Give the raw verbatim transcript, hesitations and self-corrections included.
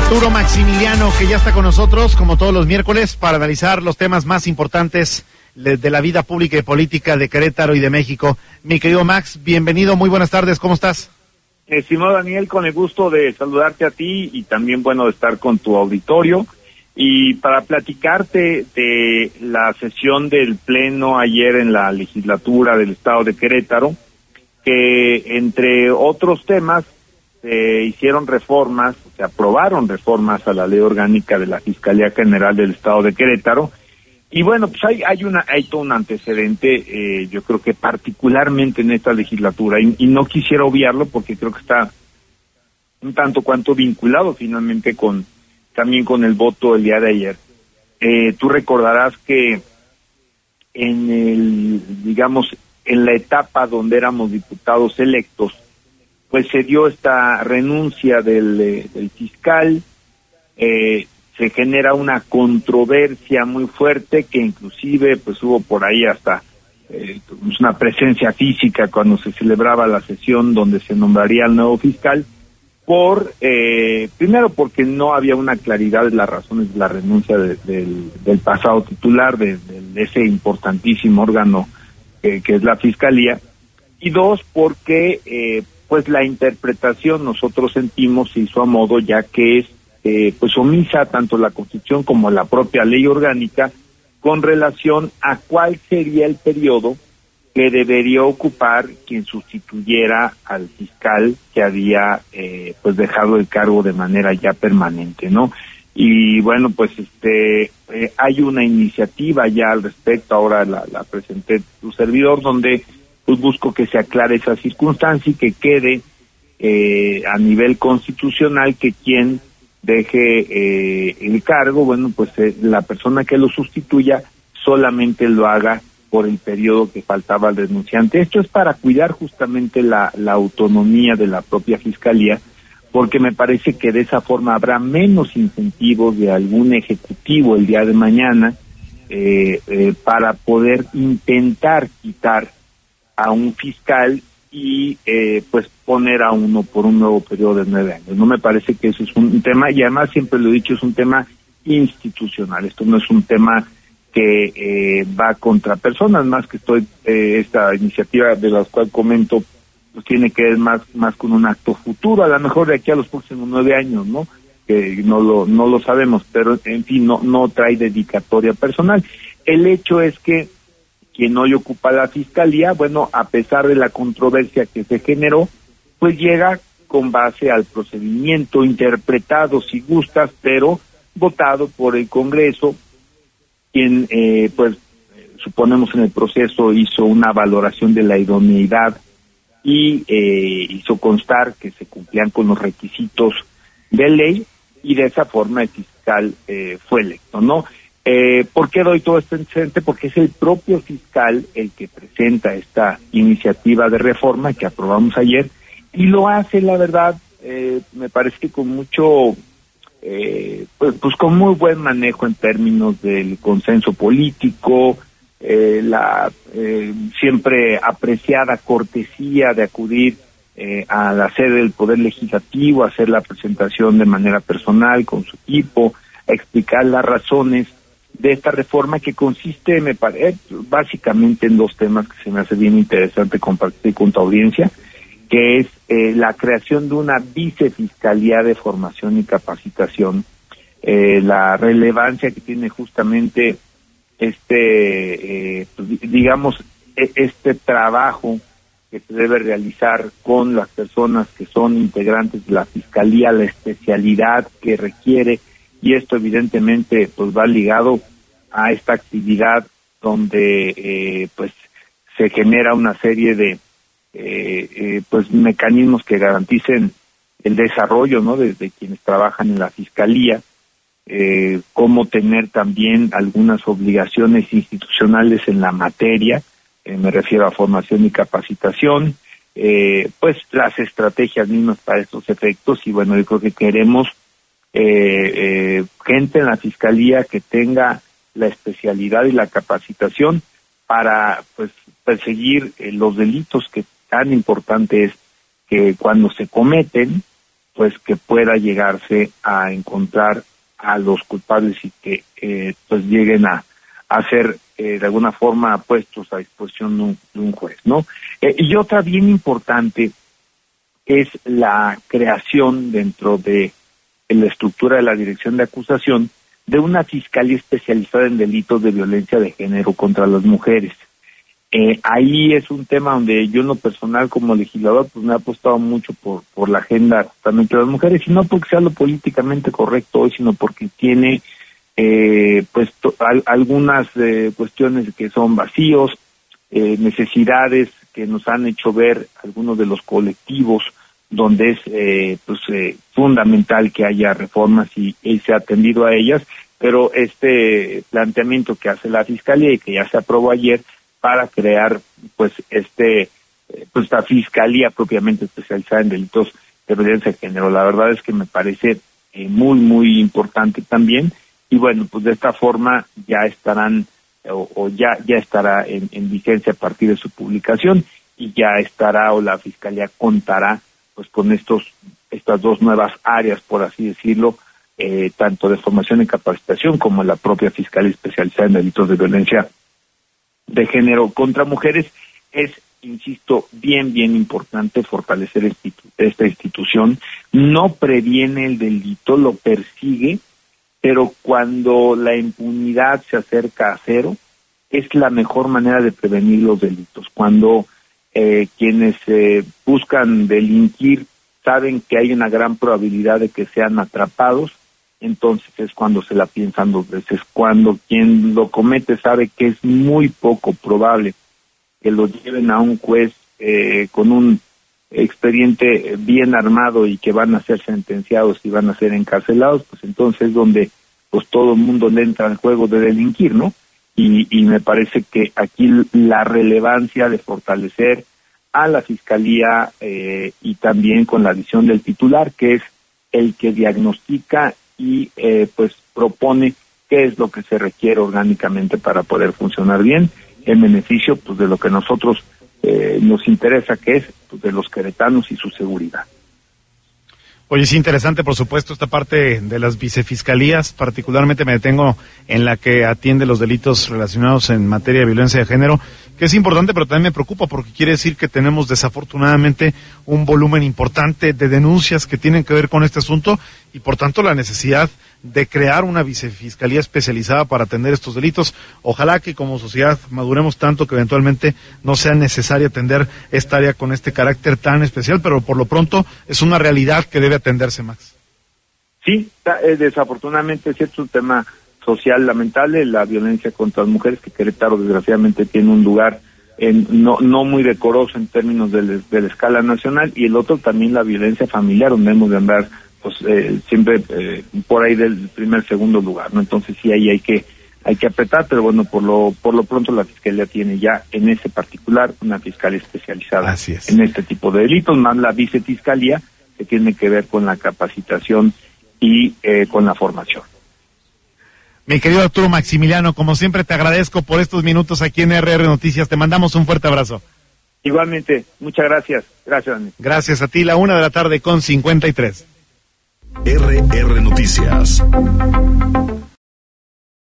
Arturo Maximiliano, que ya está con nosotros, como todos los miércoles, para analizar los temas más importantes de la vida pública y política de Querétaro y de México. Mi querido Max, bienvenido, muy buenas tardes, ¿cómo estás? Estimado Daniel, con el gusto de saludarte a ti y también, bueno, de estar con tu auditorio. Y para platicarte de la sesión del Pleno ayer en la legislatura del Estado de Querétaro, que entre otros temas se hicieron reformas, se aprobaron reformas a la Ley Orgánica de la Fiscalía General del Estado de Querétaro. Y bueno, pues hay hay una hay todo un antecedente, eh, yo creo que particularmente en esta legislatura, y, y no quisiera obviarlo porque creo que está un tanto cuanto vinculado finalmente con también con el voto el día de ayer. Eh, tú recordarás que en el, digamos, en la etapa donde éramos diputados electos, pues se dio esta renuncia del, del fiscal, eh, se genera una controversia muy fuerte que inclusive pues hubo por ahí hasta eh, una presencia física cuando se celebraba la sesión donde se nombraría el nuevo fiscal, por eh, primero porque no había una claridad de las razones de la renuncia de, de, del pasado titular de, de ese importantísimo órgano eh, que es la Fiscalía, y dos porque eh, pues la interpretación nosotros sentimos se hizo a modo, ya que es eh, pues omisa tanto la Constitución como la propia ley orgánica con relación a cuál sería el periodo que debería ocupar quien sustituyera al fiscal que había eh, pues dejado el cargo de manera ya permanente, ¿no? Y bueno, pues este eh, hay una iniciativa ya al respecto, ahora la, la presenté tu servidor, donde pues busco que se aclare esa circunstancia y que quede eh, a nivel constitucional que quien deje eh, el cargo, bueno, pues eh, la persona que lo sustituya solamente lo haga por el periodo que faltaba al denunciante. Esto es para cuidar justamente la, la autonomía de la propia Fiscalía, porque me parece que de esa forma habrá menos incentivos de algún ejecutivo el día de mañana eh, eh, para poder intentar quitar a un fiscal y eh, pues poner a uno por un nuevo periodo de nueve años. No me parece que eso es un tema, y además siempre lo he dicho, es un tema institucional. Esto no es un tema que eh, va contra personas, más que estoy eh, esta iniciativa de la cual comento pues tiene que ver más más con un acto futuro, a lo mejor de aquí a los próximos nueve años, ¿no? Que no lo no lo sabemos, pero en fin, no no trae dedicatoria personal. El hecho es que quien hoy ocupa la Fiscalía, bueno, a pesar de la controversia que se generó, pues llega con base al procedimiento interpretado, si gustas, pero votado por el Congreso, quien, eh, pues, suponemos en el proceso hizo una valoración de la idoneidad y eh, hizo constar que se cumplían con los requisitos de ley, y de esa forma el fiscal eh, fue electo, ¿no? Eh, ¿Por qué doy todo este antecedente? Porque es el propio fiscal el que presenta esta iniciativa de reforma que aprobamos ayer, y lo hace, la verdad, eh, me parece que con mucho, eh, pues, pues con muy buen manejo en términos del consenso político, eh, la eh, siempre apreciada cortesía de acudir eh, a la sede del Poder Legislativo, a hacer la presentación de manera personal con su equipo, a explicar las razones de esta reforma, que consiste, me parece, básicamente en dos temas que se me hace bien interesante compartir con tu audiencia, que es eh, la creación de una vicefiscalía de formación y capacitación, eh, la relevancia que tiene justamente este, eh, digamos, este trabajo que se debe realizar con las personas que son integrantes de la Fiscalía, la especialidad que requiere. Y esto evidentemente pues va ligado a esta actividad donde eh, pues se genera una serie de eh, eh, pues mecanismos que garanticen el desarrollo, ¿no?, de, de quienes trabajan en la Fiscalía, eh, cómo tener también algunas obligaciones institucionales en la materia, eh, me refiero a formación y capacitación, eh, pues las estrategias mismas para estos efectos. Y bueno, yo creo que queremos Eh, eh, gente en la Fiscalía que tenga la especialidad y la capacitación para pues perseguir eh, los delitos, que tan importante es que cuando se cometen pues que pueda llegarse a encontrar a los culpables y que eh, pues lleguen a, a ser eh, de alguna forma puestos a disposición de un, de un juez, ¿no? Eh, y otra bien importante es la creación dentro de la estructura de la Dirección de Acusación de una fiscalía especializada en delitos de violencia de género contra las mujeres. Eh, ahí es un tema donde yo en lo personal como legislador pues me he apostado mucho por por la agenda justamente de las mujeres, y no porque sea lo políticamente correcto hoy, sino porque tiene eh, pues to, al, algunas eh, cuestiones que son vacíos, eh, necesidades que nos han hecho ver algunos de los colectivos donde es eh, pues eh, fundamental que haya reformas y, y se ha atendido a ellas, pero este planteamiento que hace la Fiscalía y que ya se aprobó ayer para crear pues este pues esta fiscalía propiamente especializada en delitos de violencia de género, la verdad es que me parece eh, muy muy importante también, y bueno, pues de esta forma ya estarán o, o ya ya estará en, en vigencia a partir de su publicación, y ya estará o la fiscalía contará pues con estos estas dos nuevas áreas, por así decirlo, eh, tanto de formación y capacitación como la propia fiscalía especializada en delitos de violencia de género contra mujeres. Es, insisto, bien, bien importante fortalecer estitu- esta institución. No previene el delito, lo persigue, pero cuando la impunidad se acerca a cero, es la mejor manera de prevenir los delitos. Cuando eh, quienes eh, buscan delinquir saben que hay una gran probabilidad de que sean atrapados, entonces es cuando se la piensan dos veces. Cuando quien lo comete sabe que es muy poco probable que lo lleven a un juez eh, con un expediente bien armado y que van a ser sentenciados y van a ser encarcelados, pues entonces es donde pues todo el mundo le entra al juego de delinquir, ¿no? Y, y me parece que aquí la relevancia de fortalecer a la Fiscalía eh, y también con la visión del titular, que es el que diagnostica y eh, pues propone qué es lo que se requiere orgánicamente para poder funcionar bien en beneficio pues de lo que nosotros eh, nos interesa, que es pues, de los queretanos y su seguridad. Oye, es interesante, por supuesto, esta parte de las vicefiscalías. Particularmente me detengo en la que atiende los delitos relacionados en materia de violencia de género, que es importante, pero también me preocupa porque quiere decir que tenemos desafortunadamente un volumen importante de denuncias que tienen que ver con este asunto, y por tanto la necesidad de crear una vicefiscalía especializada para atender estos delitos. Ojalá que como sociedad maduremos tanto que eventualmente no sea necesario atender esta área con este carácter tan especial, pero por lo pronto es una realidad que debe atenderse, Max. Sí, eh, desafortunadamente es cierto, un tema social lamentable, la violencia contra las mujeres, que Querétaro desgraciadamente tiene un lugar en, no no muy decoroso en términos de, de la escala nacional, y el otro también la violencia familiar, donde hemos de andar pues eh, siempre eh, por ahí del primer segundo lugar, ¿no? Entonces sí, ahí hay que hay que apretar, pero bueno, por lo por lo pronto la Fiscalía tiene ya en ese particular una fiscalía especializada Así es. en este tipo de delitos, más la vicefiscalía que tiene que ver con la capacitación y eh, con la formación. Mi querido Arturo Maximiliano, como siempre te agradezco por estos minutos aquí en R R Noticias. Te mandamos un fuerte abrazo. Igualmente, muchas gracias. Gracias, Dani. Gracias a ti, la una de la tarde con cincuenta y tres. R R Noticias.